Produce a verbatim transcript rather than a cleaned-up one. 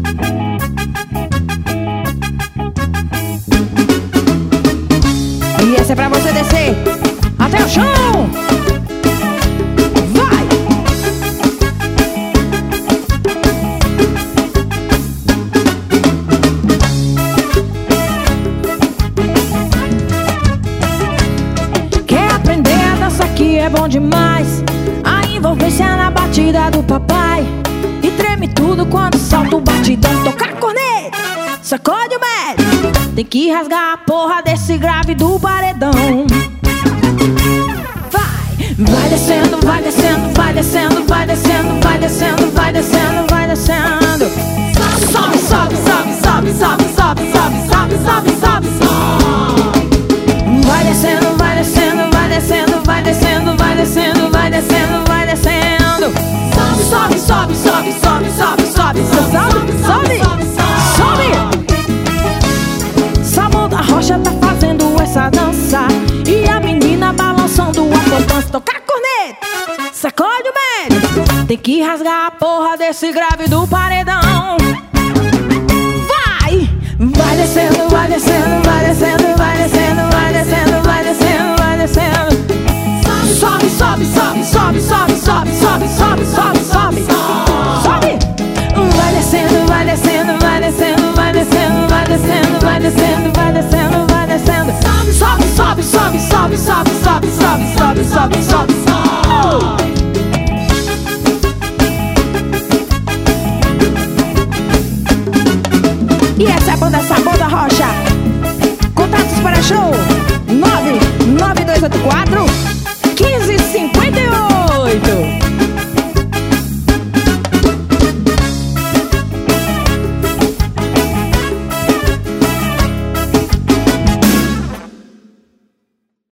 E essa é pra você descer até o chão. Vai! Quer aprender a dança que é bom demais? A envolvência na batida do papai. E treme tudo quando salta o batidão. Toca a corneta, sacode o médio. Tem que rasgar a porra desse grave do paredão. Vai, vai descendo, vai descendo, vai descendo, vai descendo, vai descendo, vai descendo, vai descendo. Sobe, sobe, sobe, sobe, sobe, sobe, sobe, sobe, sobe, sobe, sobe. Vai descendo, vai descendo, vai descendo, vai descendo, vai descendo, vai descendo, vai descendo. Sobe, sobe, sobe, sobe, sobe, sobe, sobe, sobe, sobe, sobe. Samuel da Rocha tá fazendo essa dança e a menina balançando a poupança. Toca a corneta, sacode o médio. Tem que rasgar a porra desse grave do paredão. Vai, vai descendo, vai descendo, vai descendo, vai descendo, vai descendo, vai descendo, vai descendo. Sobe, sobe, sobe, sobe, sobe, sobe, sobe, sobe, sobe, sobe, sobe. Vai descendo, vai descendo, vai descendo, vai descendo, vai descendo, vai descendo, vai descendo, vai descendo. Sobe, sobe, sobe, sobe, sobe, sobe, sobe, sobe, sobe, sobe, sobe. E essa é a banda Samuel da Rocha. Contatos para show nove nove dois oito quatro